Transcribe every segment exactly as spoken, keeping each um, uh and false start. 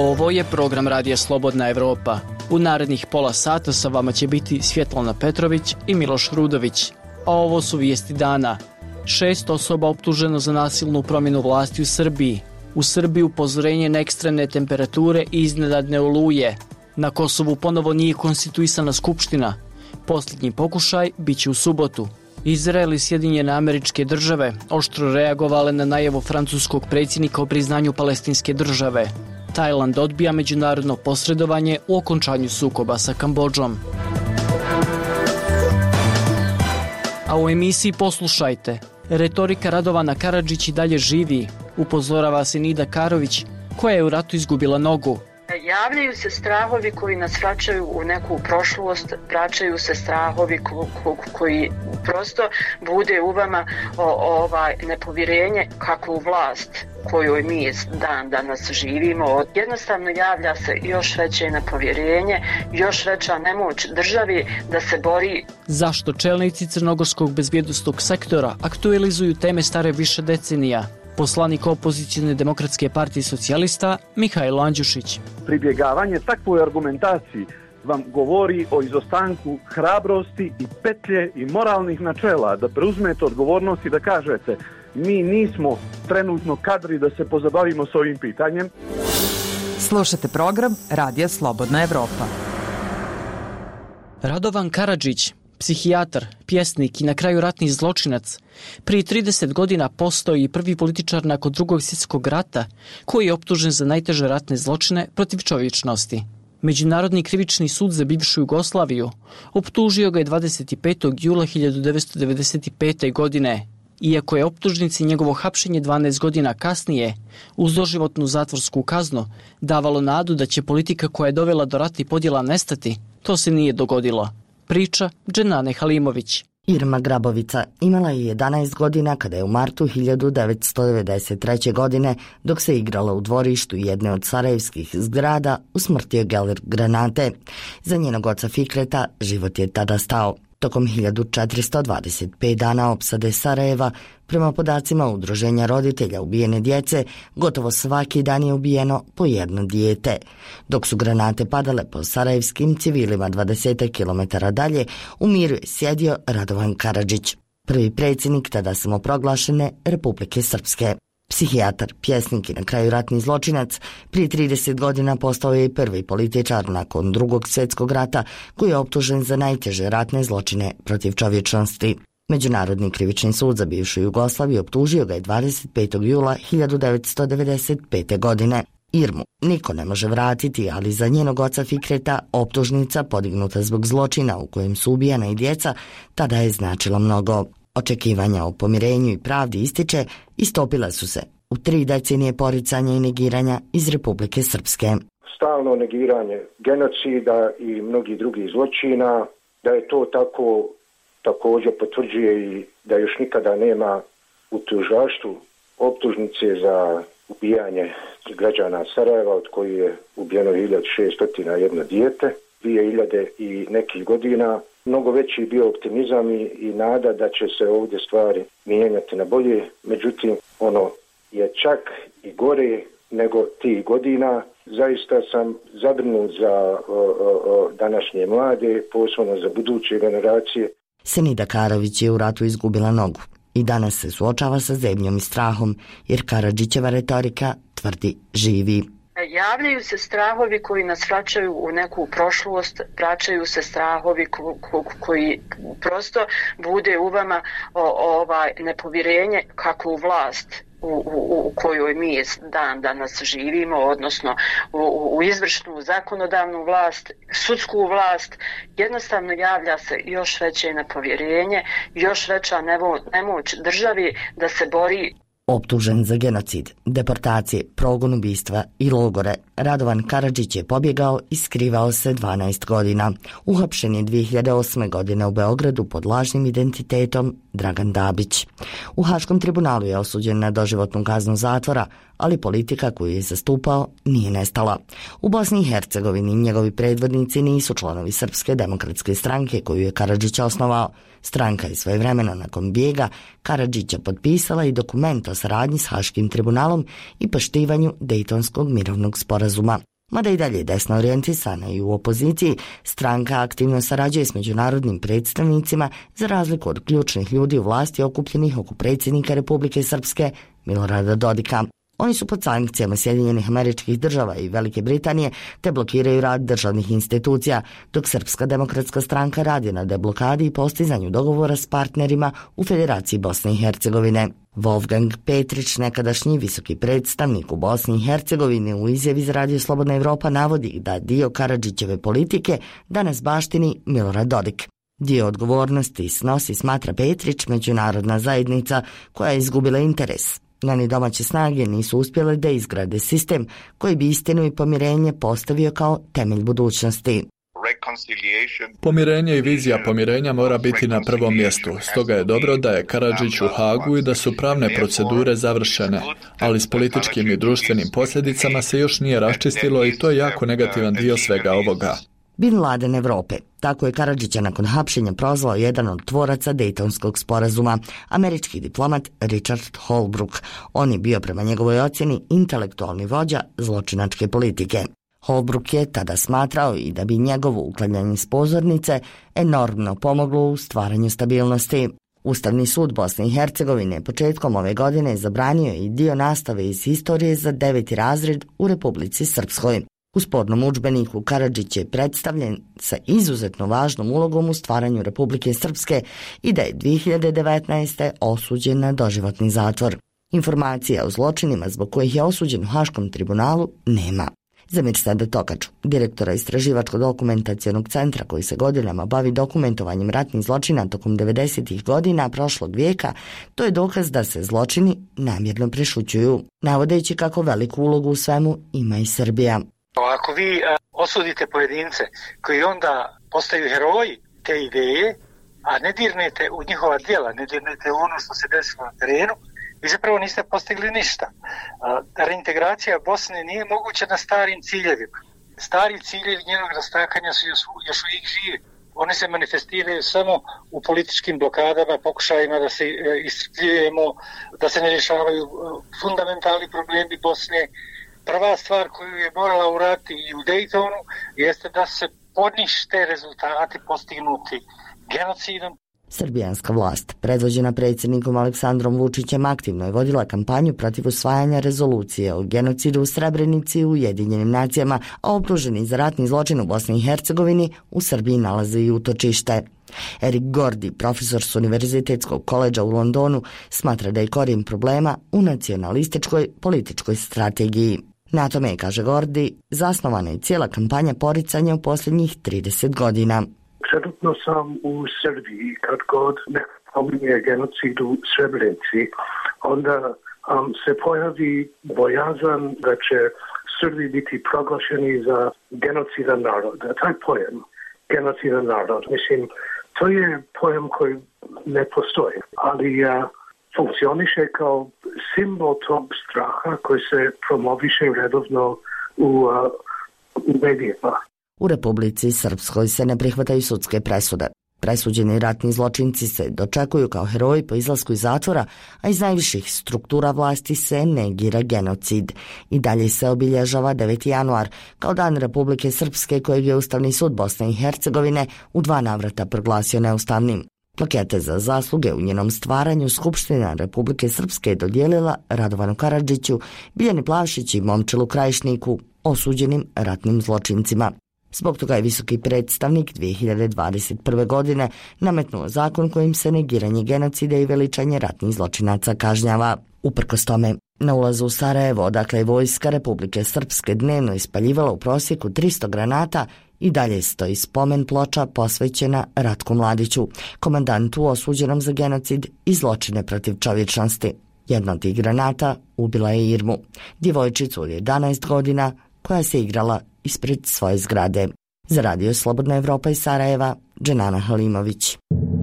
Ovo je program Radija Slobodna Evropa. U narednih pola sata sa vama će biti Svjetlana Petrović i Miloš Rudović. A ovo su vijesti dana. Šest osoba optuženo za nasilnu promjenu vlasti u Srbiji. U Srbiji upozorenje na ekstremne temperature i iznenadne oluje. Na Kosovu ponovo nije konstituisana skupština. Posljednji pokušaj bit će u subotu. Izrael i Sjedinjene Američke Države oštro reagovale na najavu francuskog predsjednika o priznanju palestinske države. Tajland odbija međunarodno posredovanje u okončanju sukoba sa Kambodžom. A u emisiji poslušajte. Retorika Radovana Karadžić i dalje živi. Upozorava se Nida Karović, koja je u ratu izgubila nogu. Javljaju se strahovi koji nas vraćaju u neku prošlost, vraćaju se strahovi ko, ko, koji prosto bude u vama o, ovaj nepovjerenje kako u vlast kojoj mi dan danas živimo. Jednostavno javlja se još veće nepovjerenje, još veća nemoć državi da se bori. Zašto čelnici crnogorskog bezbjednosnog sektora aktualizuju teme stare više decenija? Poslanik opozicijne demokratske partije socijalista Mihajlo Andjušić. Pribjegavanje takvoj argumentaciji vam govori o izostanku hrabrosti i petlje i moralnih načela da preuzmete odgovornost i da kažete mi nismo trenutno kadri da se pozabavimo s ovim pitanjem. Slušate program Radija Slobodna Evropa. Radovan Karadžić, psihijatar, pjesnik i na kraju ratni zločinac, prije trideset godina postao i prvi političar nakon drugog svjetskog rata koji je optužen za najteže ratne zločine protiv čovječnosti. Međunarodni krivični sud za bivšu Jugoslaviju optužio ga je dvadeset petog jula hiljadu devetsto devedeset pete. godine. Iako je optužnici njegovo hapšenje dvanaest godina kasnije uz doživotnu zatvorsku kaznu davalo nadu da će politika koja je dovela do rata i podjela nestati, to se nije dogodilo. Priča Dženane Halimović. Irma Grabovica imala je jedanaest godina kada je u martu hiljadu devetsto devedeset treće. godine, dok se igrala u dvorištu jedne od sarajevskih zgrada, usmrtio geler granate. Za njenog oca Fikreta život je tada stao. Tokom hiljadu četiristo dvadeset pet dana opsade Sarajeva, prema podacima Udruženja roditelja ubijene djece, gotovo svaki dan je ubijeno po jedno dijete. Dok su granate padale po sarajevskim civilima dvadeset kilometara dalje, u miru je sjedio Radovan Karadžić, prvi predsjednik tada samoproglašene Republike Srpske. Psihijatar, pjesnik i na kraju ratni zločinac, prije trideset godina postao je i prvi političar nakon drugog svjetskog rata koji je optužen za najteže ratne zločine protiv čovječnosti. Međunarodni krivični sud za bivšu Jugoslaviju optužio ga je dvadeset petog jula hiljadu devetsto devedeset pete. godine. Irmu niko ne može vratiti, ali za njenog oca Fikreta optužnica podignuta zbog zločina u kojem su ubijana i djeca tada je značilo mnogo. Očekivanja o pomirenju i pravdi ističe istopila su se u tri decenije poricanja i negiranja iz Republike Srpske. Stalno negiranje genocida i mnogih drugih zločina, da je to tako također potvrđuje i da još nikada nema u tužilaštvu optužnice za ubijanje građana Sarajeva, od koji je ubijeno hiljadu šesto jedno dijete, dvije hiljade i nekih godina. Mnogo veći bio optimizam i, i nada da će se ovdje stvari mijenjati na bolje. Međutim, ono je čak i gore nego tih godina. Zaista sam zabrinut za o, o, o današnje mlade, posebno za buduće generacije. Senida Karović je u ratu izgubila nogu i danas se suočava sa zebnjom i strahom, jer Karadžićeva retorika tvrdi živi. Javljaju se strahovi koji nas vraćaju u neku prošlost, vraćaju se strahovi ko, ko, koji prosto bude u vama o, ovaj nepovjerenje kako u vlast u, u, u kojoj mi dan danas živimo, odnosno u, u izvršnu, zakonodavnu vlast, sudsku vlast. Jednostavno javlja se još veće nepovjerenje, još veća nevo, nemoć državi da se bori. Optužen za genocid, deportacije, progon, ubistva i logore, Radovan Karadžić je pobjegao i skrivao se dvanaest godina. Uhapšen je dvije hiljade osme. godine u Beogradu pod lažnim identitetom Dragan Dabić. U Haškom tribunalu je osuđen na doživotnu kaznu zatvora, ali politika koju je zastupao nije nestala. U Bosni i Hercegovini njegovi predvodnici nisu članovi Srpske demokratske stranke koju je Karadžić osnovao. Stranka je svojevremeno nakon bijega Karadžića potpisala i dokument o saradnji s Haškim tribunalom i poštivanju Dejtonskog mirovnog sporazuma. Mada i dalje desno orijentisana i u opoziciji, stranka aktivno sarađuje s međunarodnim predstavnicima za razliku od ključnih ljudi u vlasti okupljenih oko predsjednika Republike Srpske Milorada Dodika. Oni su pod sankcijama Sjedinjenih Američkih Država i Velike Britanije te blokiraju rad državnih institucija, dok Srpska demokratska stranka radi na deblokadi i postizanju dogovora s partnerima u Federaciji Bosne i Hercegovine. Wolfgang Petrić, nekadašnji visoki predstavnik u Bosni i Hercegovini, u izjavi za Radio Slobodna Evropa navodi da dio Karadžićeve politike danas baštini Milorad Dodik. Dio odgovornosti snosi, smatra Petrić, međunarodna zajednica koja je izgubila interes. Njeni domaće snage nisu uspjele da izgrade sistem koji bi istinu i pomirenje postavio kao temelj budućnosti. Pomirenje i vizija pomirenja mora biti na prvom mjestu, stoga je dobro da je Karadžić u Hagu i da su pravne procedure završene, ali s političkim i društvenim posljedicama se još nije raščistilo i to je jako negativan dio svega ovoga. Bin Laden Evrope. Tako je Karadžića nakon hapšenja prozvao jedan od tvoraca Dejtonskog sporazuma, američki diplomat Richard Holbrooke. On je bio prema njegovoj ocjeni intelektualni vođa zločinačke politike. Holbrooke je tada smatrao i da bi njegovo uklanjanje s pozornice enormno pomoglo u stvaranju stabilnosti. Ustavni sud Bosne i Hercegovine početkom ove godine zabranio i dio nastave iz historije za deveti razred u Republici Srpskoj. U spornom udžbeniku Karadžić je predstavljen sa izuzetno važnom ulogom u stvaranju Republike Srpske i da je dvije hiljade devetnaeste. osuđen na doživotni zatvor. Informacija o zločinima zbog kojih je osuđen u Haškom tribunalu nema. Za Mirsada Tokaču, direktora Istraživačko-dokumentacionog centra koji se godinama bavi dokumentovanjem ratnih zločina tokom devedesetih godina prošlog vijeka, to je dokaz da se zločini namjerno prešućuju, navodeći kako veliku ulogu u svemu ima i Srbija. Ako vi osudite pojedince koji onda postaju heroji te ideje, a ne dirnete u njihova djela, ne dirnete u ono što se desilo na terenu, vi zapravo niste postigli ništa. Reintegracija Bosne nije moguća na starim ciljevima. Stari ciljevi njenog rastakanja su još, još uvijek živi. One se manifestiraju samo u političkim blokadama, pokušajima da se iscrpljujemo, da se ne rješavaju fundamentalni problemi Bosne. Prva stvar koju je morala uraditi i u Daytonu jeste da se ponište rezultati postignuti genocidom. Srbijanska vlast, predvođena predsjednikom Aleksandrom Vučićem, aktivno je vodila kampanju protiv usvajanja rezolucije o genocidu u Srebrenici u Ujedinjenim nacijama, a optuženi za ratni zločin u Bosni i Hercegovini u Srbiji nalaze i utočište. Erik Gordi, profesor s Univerzitetskog koledža u Londonu, smatra da je korijen problema u nacionalističkoj političkoj strategiji. Na tome je, kaže Gordi, zasnovana je cijela kampanja poricanja u posljednjih trideset godina. Trenutno sam u Srbiji, kad god ne pominje genocid u Srebrenici, onda um, se pojavi bojazan da će Srbi biti proglašeni za genocidan narod. Taj pojem, genocidan narod, mislim, to je pojem koji ne postoji, ali uh, funkcioniše kao simbol tog straha koji se promoviše redovno u, uh, u medijima. U Republici Srpskoj se ne prihvataju sudske presude. Presuđeni ratni zločinci se dočekuju kao heroji po izlasku iz zatvora, a iz najviših struktura vlasti se negira genocid. I dalje se obilježava deveti januar kao dan Republike Srpske kojeg je Ustavni sud Bosne i Hercegovine u dva navrata proglasio neustavnim. Plakete za zasluge u njenom stvaranju Skupština Republike Srpske je dodijelila Radovanu Karadžiću, Biljani Plavšić i Momčilu Krajišniku, osuđenim ratnim zločincima. Zbog toga je visoki predstavnik dvije hiljade dvadeset prve. godine nametnuo zakon kojim se negiranje genocida i veličanje ratnih zločinaca kažnjava. Uprkos tome, na ulazu u Sarajevo, odakle je vojska Republike Srpske dnevno ispaljivala u prosjeku tristo granata, i dalje stoji spomen ploča posvećena Ratku Mladiću, komandantu osuđenom za genocid i zločine protiv čovječnosti. Jedna od tih granata ubila je Irmu, djevojčicu od jedanaest godina koja se igrala ispred svoje zgrade. Za Radio Slobodna Evropa iz Sarajeva, Dženana Halimović.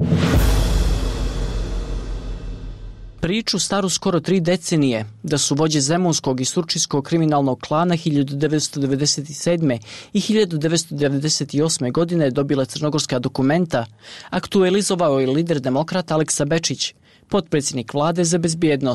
Priču staru skoro tri decenije da su vođe zemunskog i surčinskog kriminalnog klana hiljadu devetsto devedeset sedme. i hiljadu devetsto devedeset osme. godine dobile crnogorska dokumenta, aktualizovao je lider demokrata Aleksa Bečić, potpredsjednik vlade za bezbjednost.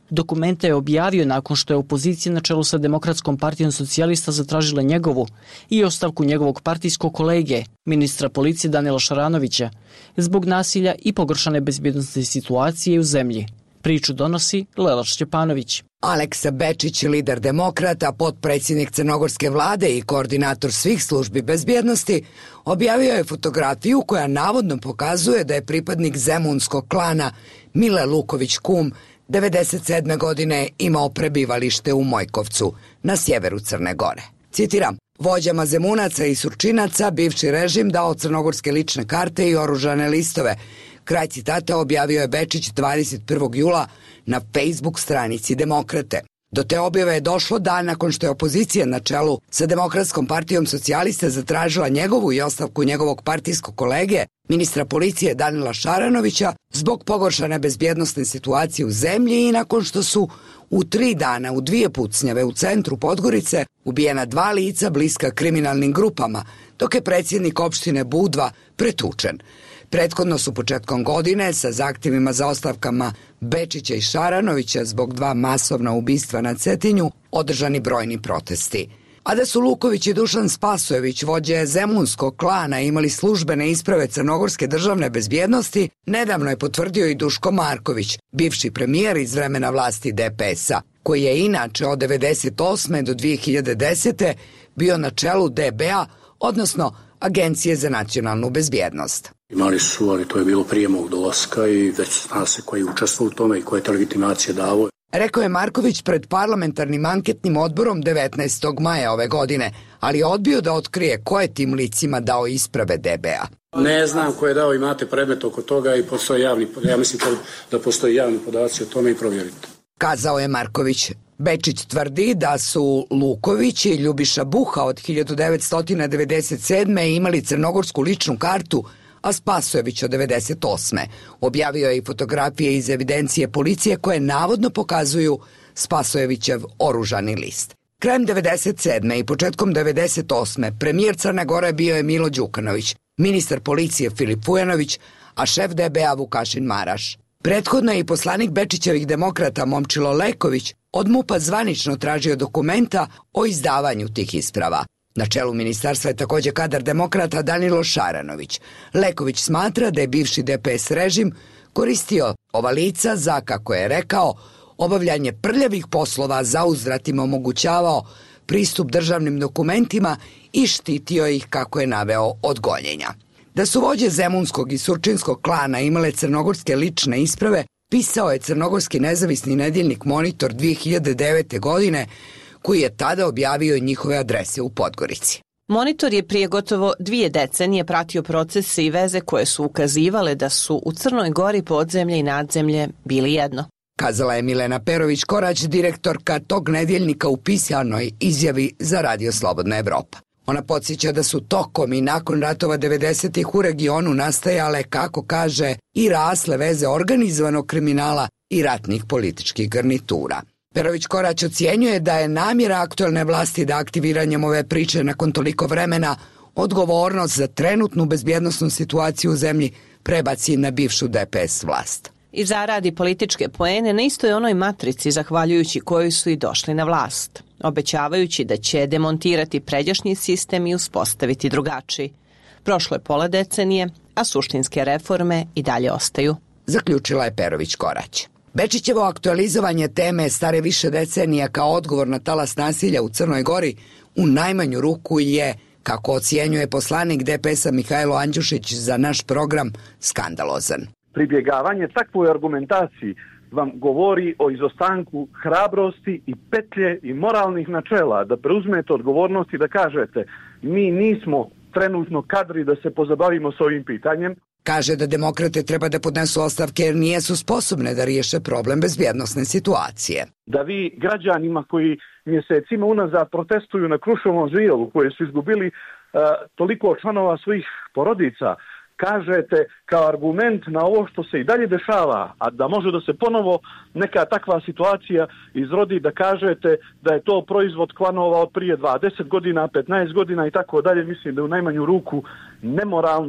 Dokumente je objavio nakon što je opozicija na čelu sa Demokratskom partijom socijalista zatražila njegovu i ostavku njegovog partijskog kolege, ministra policije Danila Šaranovića, zbog nasilja i pogoršane bezbjednosne situacije u zemlji. Priču donosi Lela Šćepanović. Aleksa Bečić, lider demokrata, potpredsjednik crnogorske vlade i koordinator svih službi bezbjednosti, objavio je fotografiju koja navodno pokazuje da je pripadnik zemunskog klana Mile Luković Kum devedeset sedme godine imao prebivalište u Mojkovcu, na sjeveru Crne Gore. Citiram, vođama Zemunaca i Surčinaca bivši režim dao crnogorske lične karte i oružane listove. Kraj citata objavio je Bečić dvadeset prvog jula na Facebook stranici Demokrate. Do te objave je došlo dan nakon što je opozicija na čelu sa Demokratskom partijom socijalista zatražila njegovu i ostavku njegovog partijskog kolege, ministra policije Danila Šaranovića, zbog pogoršane bezbjednosne situacije u zemlji i nakon što su u tri dana u dvije pucnjave u centru Podgorice ubijena dva lica bliska kriminalnim grupama, dok je predsjednik opštine Budva pretučen. Prethodno su početkom godine sa zahtjevima za ostavkama Bečića i Šaranovića zbog dva masovna ubistva na Cetinju održani brojni protesti. A da su Luković i Dušan Spasojević, vođe zemunskog klana, imali službene isprave crnogorske državne bezbjednosti, nedavno je potvrdio i Duško Marković, bivši premijer iz vremena vlasti D P S-a, koji je inače od devedeset osme do dvije hiljade desete bio na čelu D B-a, odnosno Agencije za nacionalnu bezbjednost. Imali su, ali to je bilo prije mog dolaska i već zna se koji je učestvovao u tome i koje je legitimacije davo. Rekao je Marković pred parlamentarnim anketnim odborom devetnaestog maja ove godine, ali je odbio da otkrije ko je tim licima dao isprave D B-a. Ne znam ko je dao, imate predmet oko toga i postoje javni, ja mislim da postoje javni podaci o tome i provjerite. Kazao je Marković. Bečić tvrdi da su Luković i Ljubiša Buha od hiljadu devetsto devedeset sedme imali crnogorsku ličnu kartu, a Spasojević od devedeset osme Objavio je i fotografije iz evidencije policije koje navodno pokazuju Spasojevićev oružani list. Krajem devedeset sedme i početkom devedeset osme premijer Crne Gore bio je Milo Đukanović, ministar policije Filip Vujanović, a šef D B-a Vukašin Maraš. Prethodno je i poslanik Bečićevih demokrata Momčilo Leković od MUP-a zvanično tražio dokumenta o izdavanju tih isprava. Na čelu ministarstva je također kadar demokrata Danilo Šaranović. Leković smatra da je bivši D P S režim koristio ova lica za, kako je rekao, obavljanje prljavih poslova, za uzvrat im omogućavao pristup državnim dokumentima i štitio ih, kako je naveo, od gonjenja. Da su vođe zemunskog i surčinskog klana imale crnogorske lične isprave, pisao je crnogorski nezavisni nedjeljnik Monitor dvije hiljade devete. godine, koji je tada objavio njihove adrese u Podgorici. Monitor je prije gotovo dvije decenije pratio procese i veze koje su ukazivale da su u Crnoj Gori podzemlje i nadzemlje bili jedno. Kazala je Milena Perović-Korać, direktorka tog nedjeljnika u pisanoj izjavi za Radio Slobodna Evropa. Ona podsjeća da su tokom i nakon ratova devedesetih u regionu nastajale, kako kaže, i rasle veze organizovanog kriminala i ratnih političkih garnitura. Perović-Korać ocjenjuje da je namjera aktualne vlasti da aktiviranjem ove priče nakon toliko vremena odgovornost za trenutnu bezbjednosnu situaciju u zemlji prebaci na bivšu D P S vlast. I zaradi političke poene na istoj onoj matrici zahvaljujući kojoj su i došli na vlast, obećavajući da će demontirati pređašnji sistem i uspostaviti drugačiji. Prošlo je pola decenije, a suštinske reforme i dalje ostaju. Zaključila je Perović-Korać. Bečićevo aktualizovanje teme stare više decenija kao odgovor na talas nasilja u Crnoj Gori u najmanju ruku je, kako ocjenjuje poslanik D P S-a Mihajlo Andjušić za naš program, skandalozan. Pribjegavanje takvoj argumentaciji vam govori o izostanku hrabrosti i petlje i moralnih načela da preuzmete odgovornost i da kažete mi nismo trenutno kadri da se pozabavimo s ovim pitanjem. Kaže da demokrate treba da podnesu ostavke jer nijesu sposobne da riješe problem bezbjednosne situacije. Da vi građanima koji mjesecima unazad protestuju na Kruševom žilju, koji su izgubili uh, toliko članova svojih porodica, kažete kao argument na ovo što se i dalje dešava, a da može da se ponovo neka takva situacija izrodi, da kažete da je to proizvod klanova od prije dvadeset godina, petnaest godina i tako dalje, mislim da je u najmanju ruku nemoralno.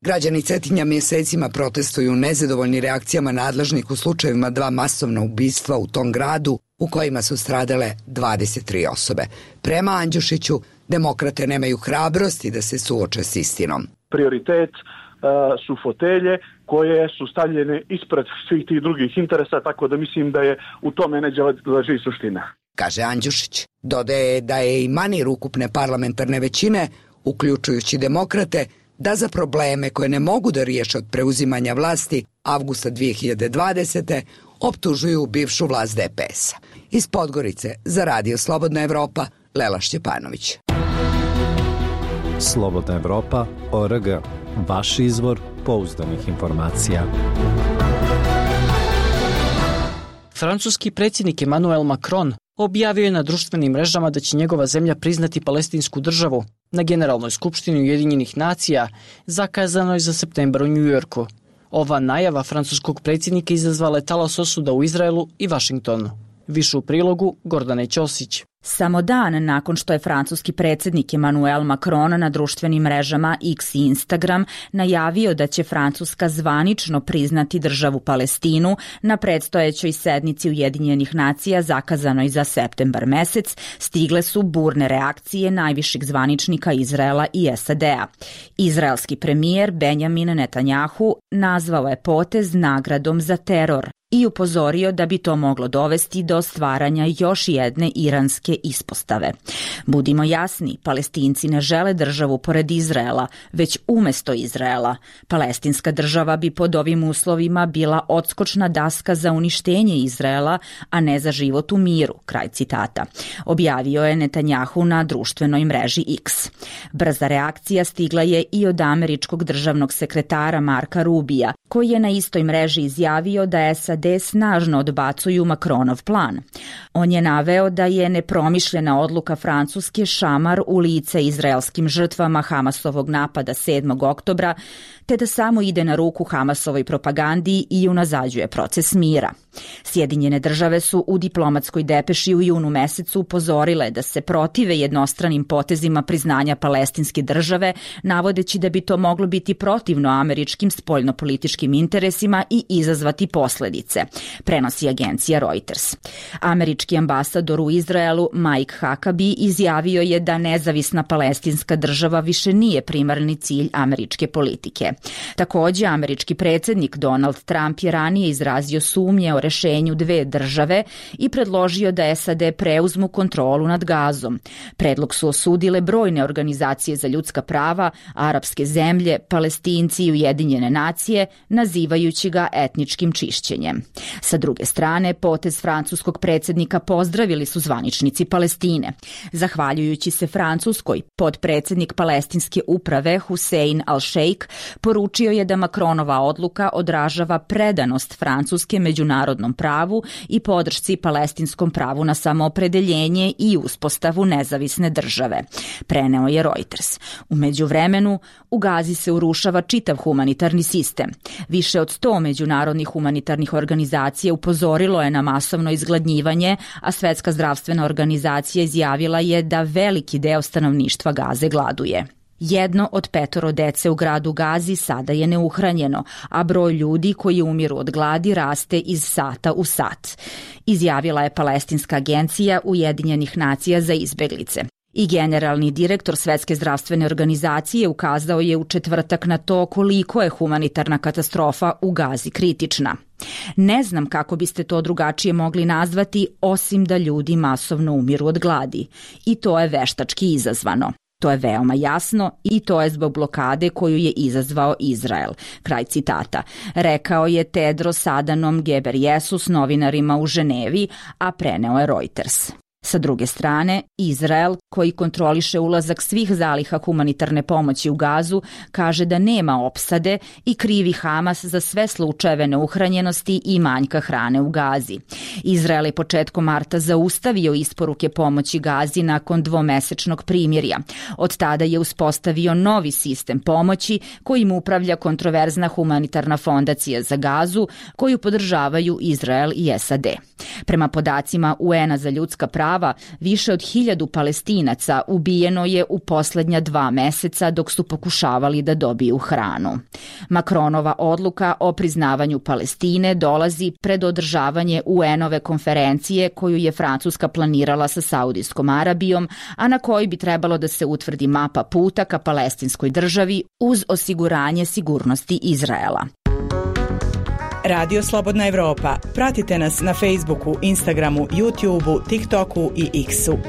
Građani Cetinja mjesecima protestuju nezadovoljni reakcijama nadležnih u slučajevima dva masovna ubistva u tom gradu u kojima su stradale dvadeset tri osobe. Prema Andjušiću, demokrate nemaju hrabrosti da se suoče s istinom. Prioritet uh, su fotelje koje su stavljene ispred svih tih drugih interesa, tako da mislim da je u tome neđe leži suština. Kaže Andjušić. Dodaje da je i manir ukupne parlamentarne većine, uključujući demokrate, da za probleme koje ne mogu da riješe od preuzimanja vlasti avgusta dvije hiljade dvadesete. optužuju bivšu vlast D P S-a. Iz Podgorice za Radio Slobodna Evropa, Lela Šćepanović. Slobodna Evropa, O R G. Vaš izvor pouzdanih informacija. Francuski predsjednik Emmanuel Macron objavio je na društvenim mrežama da će njegova zemlja priznati palestinsku državu na Generalnoj skupštini Ujedinjenih nacija zakazanoj za septembar u Njujorku. Ova najava francuskog predsjednika izazvala je talas osuda u Izraelu i Vašingtonu. Više u prilogu Gordane Ćosić. Samo dan nakon što je francuski predsjednik Emmanuel Macron na društvenim mrežama X i Instagram najavio da će Francuska zvanično priznati državu Palestinu na predstojećoj sednici Ujedinjenih nacija zakazanoj za septembar mesec, stigle su burne reakcije najviših zvaničnika Izraela i S A D-a. Izraelski premijer Benjamin Netanjahu nazvao je potez nagradom za teror i upozorio da bi to moglo dovesti do stvaranja još jedne iranske ispostave. Budimo jasni, Palestinci ne žele državu pored Izraela, već umesto Izraela. Palestinska država bi pod ovim uslovima bila odskočna daska za uništenje Izraela, a ne za život u miru, kraj citata. Objavio je Netanjahu na društvenoj mreži X. Brza reakcija stigla je i od američkog državnog sekretara Marka Rubija, koji je na istoj mreži izjavio da S A D snažno odbacuju Macronov plan. On je naveo da je nepromišljena odluka Francuske šamar u lice izraelskim žrtvama Hamasovog napada sedmog oktobra, te da samo ide na ruku Hamasovoj propagandi i unazađuje proces mira. Sjedinjene države su u diplomatskoj depeši u junu mesecu upozorile da se protive jednostranim potezima priznanja palestinske države, navodeći da bi to moglo biti protivno američkim spoljnopolitičkim interesima i izazvati posledice, prenosi agencija Reuters. Američki ambasador u Izraelu Mike Huckabee izjavio je da nezavisna palestinska država više nije primarni cilj američke politike. Također, američki predsjednik Donald Trump je ranije izrazio sumnje o rešenju dve države i predložio da S A D preuzmu kontrolu nad Gazom. Predlog su osudile brojne organizacije za ljudska prava, arapske zemlje, Palestinci i Ujedinjene nacije, nazivajući ga etničkim čišćenjem. Sa druge strane, potez francuskog predsjednika pozdravili su zvaničnici Palestine. Zahvaljujući se Francuskoj, potpredsjednik palestinske uprave Hussein al-Sheikh poručio je da Macronova odluka odražava predanost Francuske međunarodnom pravu i podršci palestinskom pravu na samoopredeljenje i uspostavu nezavisne države, preneo je Reuters. U međuvremenu, u Gazi se urušava čitav humanitarni sistem. Više od sto međunarodnih humanitarnih organizacija upozorilo je na masovno izgladnjivanje, a Svetska zdravstvena organizacija izjavila je da veliki deo stanovništva Gaze gladuje. Jedno od petoro dece u gradu Gazi sada je neuhranjeno, a broj ljudi koji umiru od gladi raste iz sata u sat, izjavila je Palestinska agencija Ujedinjenih nacija za izbeglice. I generalni direktor Svetske zdravstvene organizacije ukazao je u četvrtak na to koliko je humanitarna katastrofa u Gazi kritična. Ne znam kako biste to drugačije mogli nazvati, osim da ljudi masovno umiru od gladi. I to je veštački izazvano. To je veoma jasno i to je zbog blokade koju je izazvao Izrael. Kraj citata. Rekao je Tedros Adhanom Ghebreyesus novinarima u Ženevi, a preneo je Reuters. Sa druge strane, Izrael, koji kontroliše ulazak svih zaliha humanitarne pomoći u Gazu, kaže da nema opsade i krivi Hamas za sve slučajeve neuhranjenosti i manjka hrane u Gazi. Izrael je početkom marta zaustavio isporuke pomoći Gazi nakon dvomesečnog primirja. Od tada je uspostavio novi sistem pomoći kojim upravlja kontroverzna humanitarna fondacija za Gazu, koju podržavaju Izrael i S A D. Prema podacima U N-a za ljudska prava, prava, više od hiljadu Palestinaca ubijeno je u poslednja dva meseca dok su pokušavali da dobiju hranu. Macronova odluka o priznavanju Palestine dolazi pred održavanje U N-ove konferencije koju je Francuska planirala sa Saudijskom Arabijom, a na kojoj bi trebalo da se utvrdi mapa puta ka palestinskoj državi uz osiguranje sigurnosti Izraela. Radio Slobodna Evropa. Pratite nas na Facebooku, Instagramu, YouTubeu, TikToku i X-u.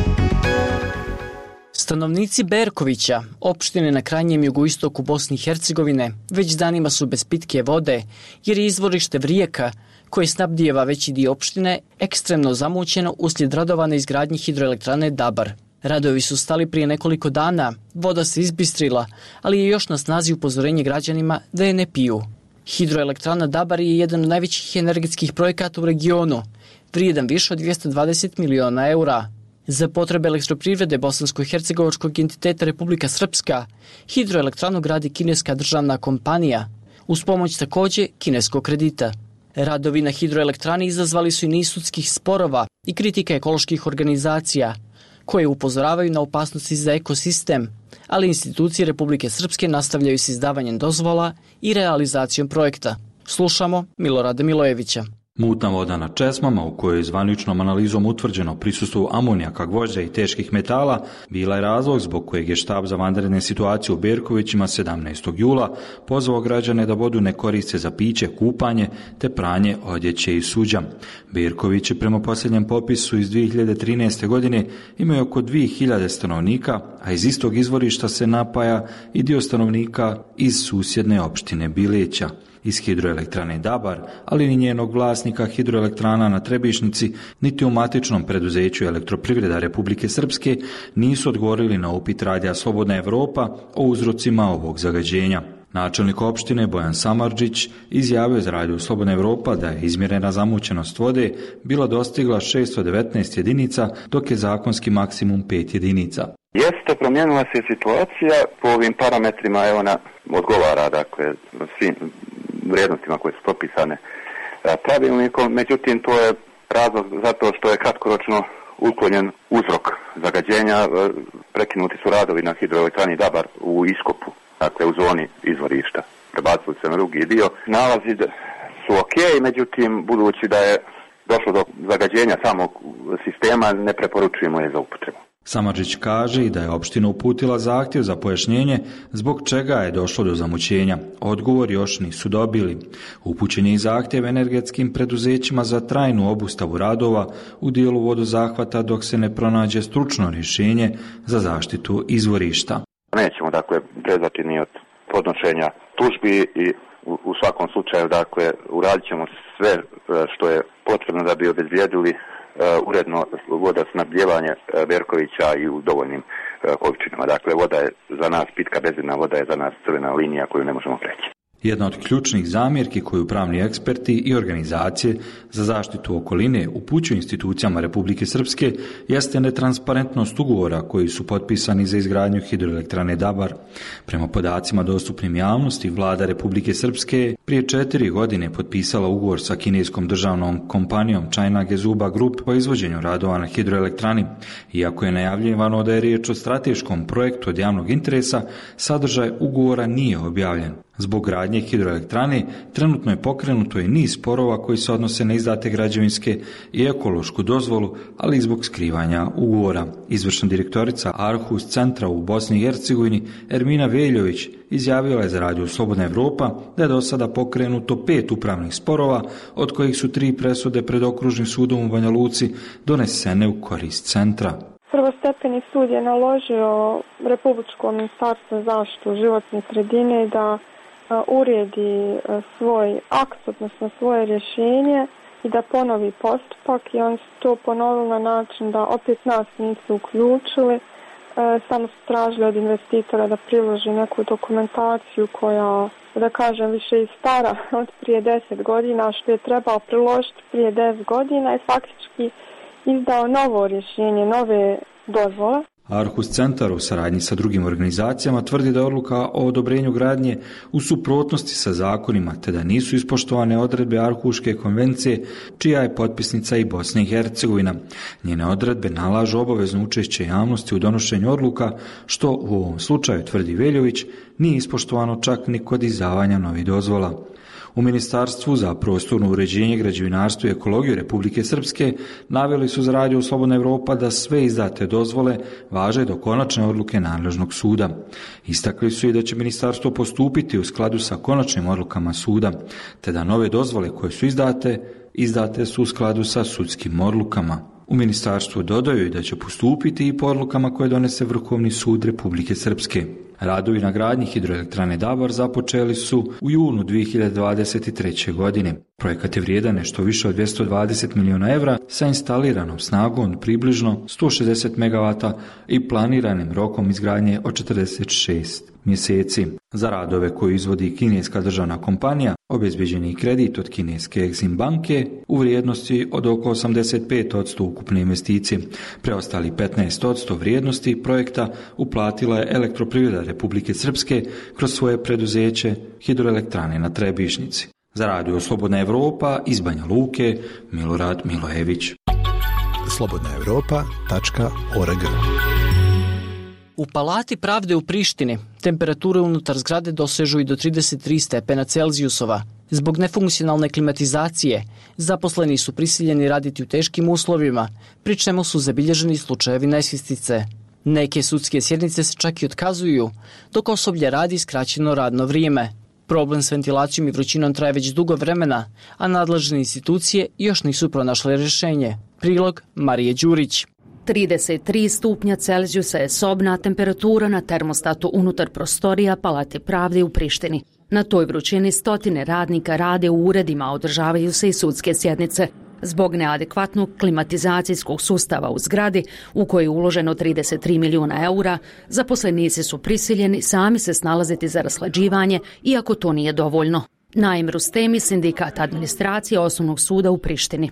Stanovnici Berkovića, opštine na krajnjem jugoistoku Bosne i Hercegovine, već danima su bez pitke vode, jer je izvorište Vrijeka, koje snabdijeva veći dio opštine, ekstremno zamućeno uslijed radova na izgradnji hidroelektrane Dabar. Radovi su stali prije nekoliko dana, voda se izbistrila, ali je još na snazi upozorenje građanima da je ne piju. Hidroelektrana Dabar je jedan od najvećih energetskih projekata u regionu, vrijedan više od dvjesto dvadeset miliona eura. Za potrebe elektroprivrede bosansko-hercegovačkog entiteta Republika Srpska, hidroelektranu gradi kineska državna kompanija, uz pomoć takođe kineskog kredita. Radovi na hidroelektrani izazvali su i niz sudskih sporova i kritika ekoloških organizacija, koje upozoravaju na opasnosti za ekosistem, ali institucije Republike Srpske nastavljaju s izdavanjem dozvola i realizacijom projekta. Slušamo Milorada Milojevića. Mutna voda na česmama, u kojoj je zvaničnom analizom utvrđeno prisustvo amonijaka, gvožđa i teških metala, bila je razlog zbog kojeg je štab za vanredne situacije u Berkovićima sedamnaestog jula pozvao građane da vodu ne koriste za piće, kupanje te pranje odjeće i suđa. Berkovići prema posljednjem popisu iz dvije hiljade trinaeste. godine imaju oko dvije hiljade stanovnika, a iz istog izvorišta se napaja i dio stanovnika iz susjedne opštine Bileća. Iz hidroelektrane Dabar, ali ni njenog vlasnika hidroelektrana na Trebišnici, niti u matičnom preduzeću Elektroprivreda Republike Srpske nisu odgovorili na upit Radija Slobodna Evropa o uzrocima ovog zagađenja. Načelnik opštine Bojan Samardžić izjavio za Radio Slobodna Evropa da je izmjerena zamućenost vode bila dostigla šesto devetnaest jedinica, dok je zakonski maksimum pet jedinica. Jeste, promijenila se situacija po ovim parametrima, evo ona odgovara, dakle, svim vrijednostima koje su propisane pravilnikom, međutim to je razlog zato što je kratkoročno uklonjen uzrok zagađenja, prekinuti su radovi na hidroelektrani Dabar u iskopu, dakle u zoni izvorišta, prebacili se na drugi dio. Nalazi su ok, međutim budući da je došlo do zagađenja samog sistema, ne preporučujemo je za upotrebu. Samardžić kaže i da je opština uputila zahtjev za pojašnjenje zbog čega je došlo do zamućenja. Odgovor još nisu dobili. Upućen je i zahtjev energetskim preduzećima za trajnu obustavu radova u dijelu vodozahvata dok se ne pronađe stručno rješenje za zaštitu izvorišta. Nećemo dakle prezati ni od podnošenja tužbi i u, u svakom slučaju dakle uradit ćemo sve što je potrebno da bi obezbijedili Uh, uredno vodosnabdijevanje uh, Berkovića i u dovoljnim uh, količinama. Dakle, voda je za nas pitka, bezidna voda je za nas crvena linija koju ne možemo preći. Jedna od ključnih zamjerki koju pravni eksperti i organizacije za zaštitu okoline upućuju institucijama Republike Srpske jeste netransparentnost ugovora koji su potpisani za izgradnju hidroelektrane Dabar. Prema podacima dostupnim javnosti, vlada Republike Srpske prije četiri godine potpisala ugovor sa kineskom državnom kompanijom China Gezuba Group po izvođenju radova na hidroelektrani. Iako je najavljivano da je riječ o strateškom projektu od javnog interesa, sadržaj ugovora nije objavljen. Zbog gradnje hidroelektrane trenutno je pokrenuto i niz sporova koji se odnose na izdate građevinske i ekološku dozvolu, ali i zbog skrivanja ugovora. Izvršna direktorica Arhus centra u Bosni i Hercegovini Ermina Veljović izjavila je za Radio Slobodna Evropa da je do sada pokrenuto pet upravnih sporova, od kojih su tri presude pred okružnim sudom u Banja Luci donesene u korist centra. Prvostepeni sud je naložio Republičkom ministarstvu za zaštitu životne sredine da uredi svoj akt, odnosno svoje rješenje i da ponovi postupak i oni su to ponovili na način da opet nas nisu uključili, samo su tražili od investitora da priloži neku dokumentaciju koja, da kažem, više je stara od prije deset godina, što je trebao priložiti prije deset godina i faktički izdao novo rješenje, nove dozvole. Arhus centar u saradnji sa drugim organizacijama tvrdi da je odluka o odobrenju gradnje u suprotnosti sa zakonima, te da nisu ispoštovane odredbe Arhuške konvencije, čija je potpisnica i Bosna i Hercegovina. Njene odredbe nalažu obavezno učešće javnosti u donošenju odluka, što u ovom slučaju, tvrdi Veljović, nije ispoštovano čak ni kod izdavanja novih dozvola. U Ministarstvu za prostorno uređenje, građevinarstvo i ekologiju Republike Srpske naveli su za Radio Slobodna Evropa da sve izdate dozvole važe do konačne odluke nadležnog suda. Istakli su i da će ministarstvo postupiti u skladu sa konačnim odlukama suda, te da nove dozvole koje su izdate, izdate su u skladu sa sudskim odlukama. U ministarstvu dodaju i da će postupiti i po odlukama koje donese Vrhovni sud Republike Srpske. Radovi na gradnji hidroelektrane Dabar započeli su u junu dvije hiljade dvadeset treće. godine. Projekat je vrijedan nešto više od dvjesto dvadeset miliona evra sa instaliranom snagom približno sto šezdeset megavata i planiranim rokom izgradnje od četrdeset šest mjeseci. Za radove koje izvodi kineska državna kompanija obezbeđen je kredit od kineske Exim banke u vrijednosti od oko osamdeset pet posto ukupne investicije. Preostali petnaest posto vrijednosti projekta uplatila je Elektroprivreda Republike Srpske kroz svoje preduzeće Hidroelektrane na Trebišnici. Za Radio Slobodna Evropa iz Banja Luke, Milorad Milojević. slobodna evropa tačka org. U Palati pravde u Prištini temperature unutar zgrade dosežu i do trideset tri stepena Celzijusova. Zbog nefunkcionalne klimatizacije, zaposleni su prisiljeni raditi u teškim uslovima, pri čemu su zabilježeni slučajevi nesvjestice. Neke sudske sjednice se čak i otkazuju, dok osoblje radi skraćeno radno vrijeme. Problem s ventilacijom i vrućinom traje već dugo vremena, a nadležne institucije još nisu pronašle rješenje. Prilog Marije Đurić. trideset tri stupnja Celzijusa je sobna temperatura na termostatu unutar prostorija Palate pravde u Prištini. Na toj vrućini stotine radnika rade u uredima, održavaju se i sudske sjednice. Zbog neadekvatnog klimatizacijskog sustava u zgradi, u kojoj je uloženo trideset tri milijuna eura, zaposlenici su prisiljeni sami se snalaziti za raslađivanje, iako to nije dovoljno. Naim Rustemi, sindikat administracije Osnovnog suda u Prištini.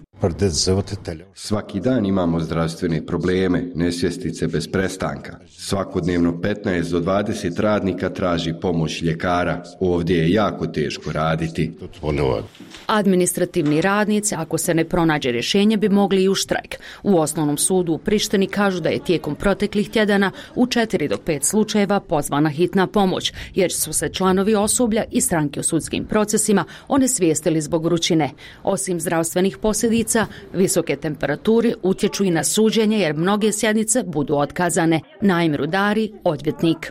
Svaki dan imamo zdravstvene probleme, nesvjestice bez prestanka. Svakodnevno petnaest do dvadeset radnika traži pomoć ljekara. Ovdje je jako teško raditi. Administrativni radnici, ako se ne pronađe rješenje, bi mogli i u štrajk. U Osnovnom sudu u Prištini kažu da je tijekom proteklih tjedana u četiri do pet slučajeva pozvana hitna pomoć, jer su se članovi osoblja i stranke u sudskim procesima onesvijestili zbog vrućine. Osim zdravstvenih posljedica, visoke temperature utječu i na suđenje, jer mnoge sjednice budu otkazane. Naim Rudari, odvjetnik.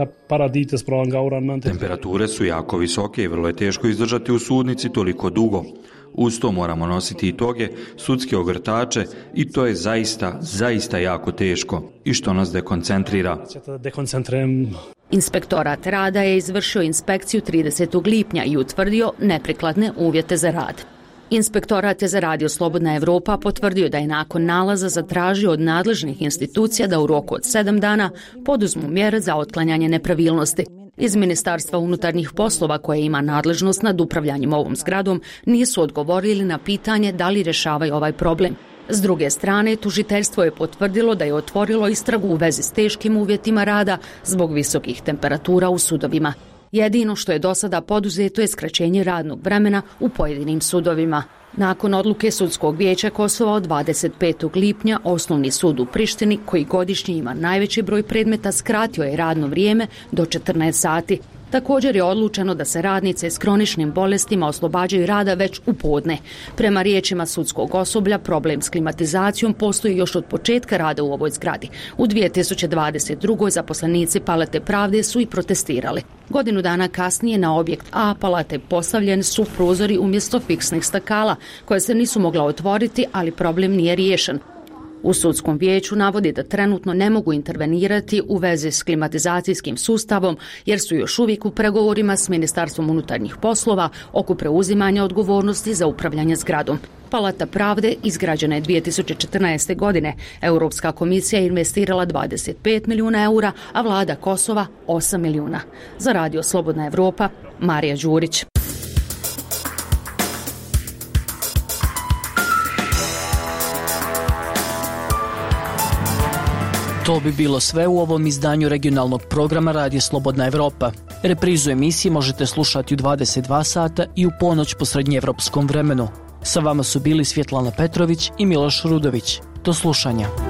Temperature su jako visoke i vrlo je teško izdržati u sudnici toliko dugo. Uz to moramo nositi i toge, sudske ogrtače i to je zaista, zaista jako teško i što nas dekoncentrira. Inspektorat rada je izvršio inspekciju tridesetog lipnja i utvrdio neprikladne uvjete za rad. Inspektorat je za Radio Slobodna Evropa potvrdio da je nakon nalaza zatražio od nadležnih institucija da u roku od sedam dana poduzmu mjere za otklanjanje nepravilnosti. Iz Ministarstva unutarnjih poslova, koje ima nadležnost nad upravljanjem ovom zgradom, nisu odgovorili na pitanje da li rješavaju ovaj problem. S druge strane, tužiteljstvo je potvrdilo da je otvorilo istragu u vezi s teškim uvjetima rada zbog visokih temperatura u sudovima. Jedino što je do sada poduzeto je skraćenje radnog vremena u pojedinim sudovima. Nakon odluke Sudskog vijeća Kosova od dvadeset petog lipnja, Osnovni sud u Prištini, koji godišnje ima najveći broj predmeta, skratio je radno vrijeme do četrnaest sati. Također je odlučeno da se radnice s kroničnim bolestima oslobađaju rada već u podne. Prema riječima sudskog osoblja, problem s klimatizacijom postoji još od početka rada u ovoj zgradi. U dvije tisuće dvadeset drugoj zaposlenici Palate pravde su i protestirali. Godinu dana kasnije na objekt A Palate postavljeni su prozori umjesto fiksnih stakala, koje se nisu mogla otvoriti, ali problem nije riješen. U sudskom vijeću navodi da trenutno ne mogu intervenirati u vezi s klimatizacijskim sustavom, jer su još uvijek u pregovorima s Ministarstvom unutarnjih poslova oko preuzimanja odgovornosti za upravljanje zgradom. Palata pravde izgrađena je dvije tisuće četrnaeste. godine. Europska komisija je investirala dvadeset pet milijuna eura, a vlada Kosova osam milijuna. Za Radio Slobodna Evropa, Marija Đurić. To bi bilo sve u ovom izdanju regionalnog programa Radija Slobodna Evropa. Reprizu emisije možete slušati u dvadeset dva sata i u ponoć po srednjeevropskom vremenu. Sa vama su bili Svjetlana Petrović i Miloš Rudović. Do slušanja.